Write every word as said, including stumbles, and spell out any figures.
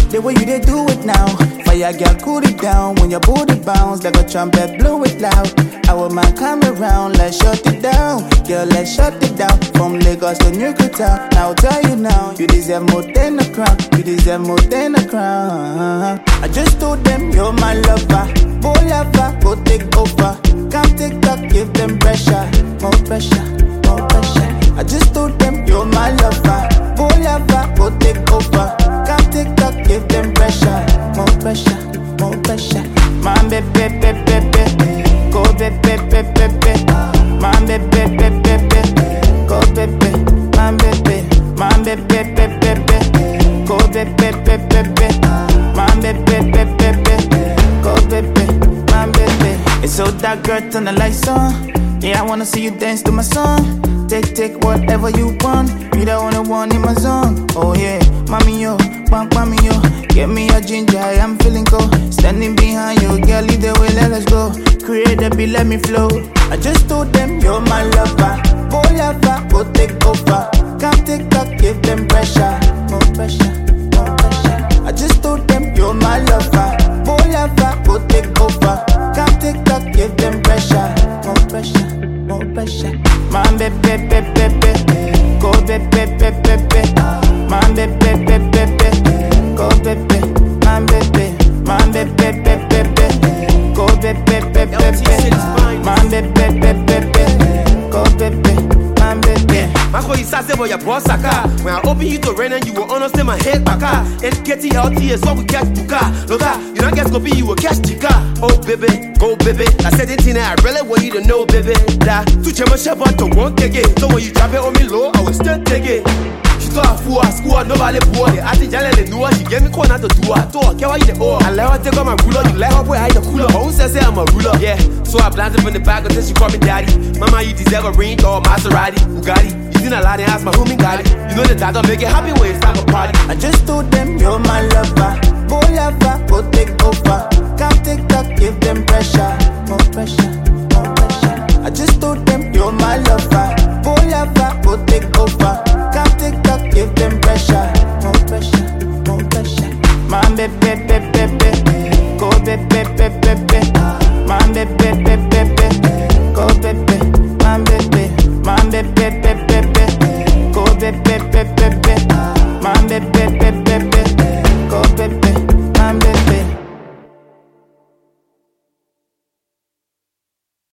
the way you they do it now. Fire girl, cool it down. When your booty bounce like a trumpet, blow it loud. Our man come around, let's shut it down. Girl, let's shut it down. From Lagos to Newcastle, I'll tell you now. You deserve more than a crown. You deserve more than a crown. I just told them you're my lover. Boy lover, go take over. Come take up, give them pressure. More pressure, more pressure. I just told them you're my lover. Boy lover, go take over. Come take up, give them pressure. More pressure, more pressure. My baby, baby, baby. Go baby, baby, baby. My baby, baby, baby. Go baby, my baby. My baby, baby, baby. Go baby, baby, baby. My baby, baby, baby. Go baby, my baby. It's so dark, girl, turn the lights on. Yeah, I wanna see you dance to my song. Take, take whatever you want. You the only one in my zone. Oh yeah, mommy yo, bang, mommy yo. Get me a ginger, I am feeling cold. Standing behind you, girl, lead the way, let us go. Create the beat, let me flow. I just told them you're my lover. Boy lover, go take over. Come take up, give them pressure. More pressure, more pressure. I just told them you're my lover. Boy lover, go take over. Come take up, give them pressure. More pressure, more pressure. My baby, baby, baby. Go baby, baby, baby. My baby, baby, baby. Go baby, my baby. My baby, baby, baby. Go baby, baby, baby. My baby, baby, baby. Go baby, my baby. My boy is say boy your boss aka. When I open you to rain and you will honestly my head back. And K T L T is what we catch buka. Look ah, you don't get scoopy, you will catch chica. Oh baby, go baby. I said it in I really want you to know baby. That to chema shepherd to one take it. So when you drop it on me low, I will still take it. She thought I fool her school, nobody poor. I think Jalen they knew her, she gave me corner to do her. Talk, care what you the oh. I let her take on my ruler, you let her boy hide the cooler. Who says I'm a ruler? Yeah, so I planted from the back until she called me daddy. Mama, you deserve a ring or Maserati, Bugatti. You didn't allow and ask my homie got it. You know the dad don't make it happy when it's time a party. I just told them you're my lover. Boy lover, go take over. Come take up, give them pressure. More pressure, more pressure. I just told them you're my lover. Boy lover, go take over. Come take up, give them pressure. More pressure, more pressure. My baby,